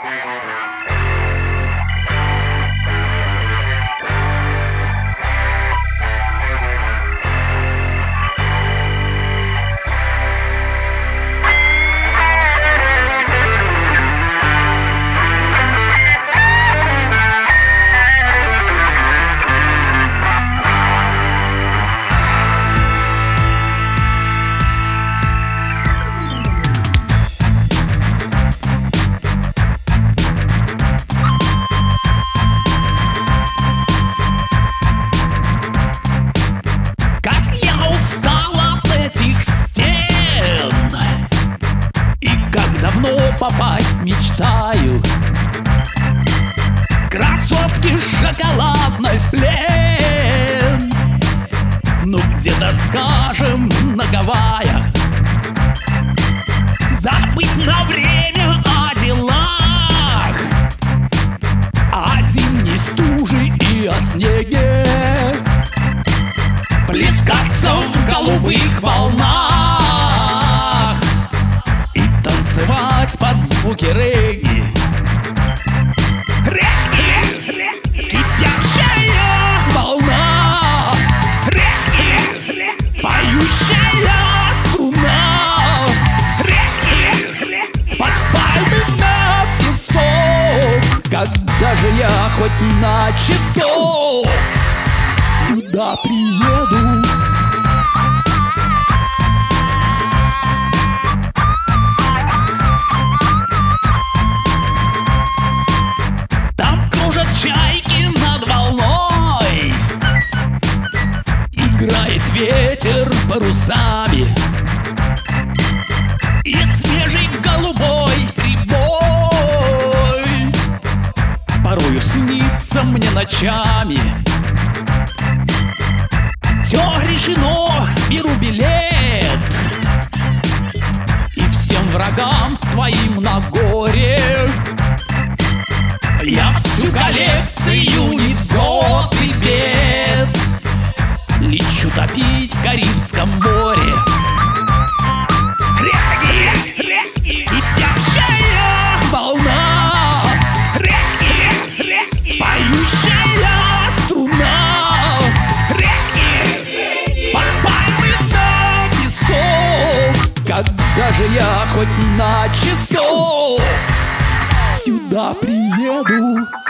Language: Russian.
Попасть мечтаю. Красотки, шоколадный плен. Ну где-то, скажем, на Гавайях. Забыть на время о делах, о зимней стуже и о снеге. Плескаться в голубых волнах и танцевать под звуки регги. Регги, кипящая волна, регги, поющая струна, регги, под пальмы на песок. Когда же я хоть на часок сюда приеду? Чайки над волной, играет ветер парусами, и свежий голубой прибой порою снится мне ночами. Все решено, беру билет, и всем врагам своим на горе я всю коллекцию невзгод и бед лечу топить в Карибском море. Регги, кипящая волна, регги, поющая струна, регги, под пальмы на песок. Когда же я хоть на часок сюда приеду?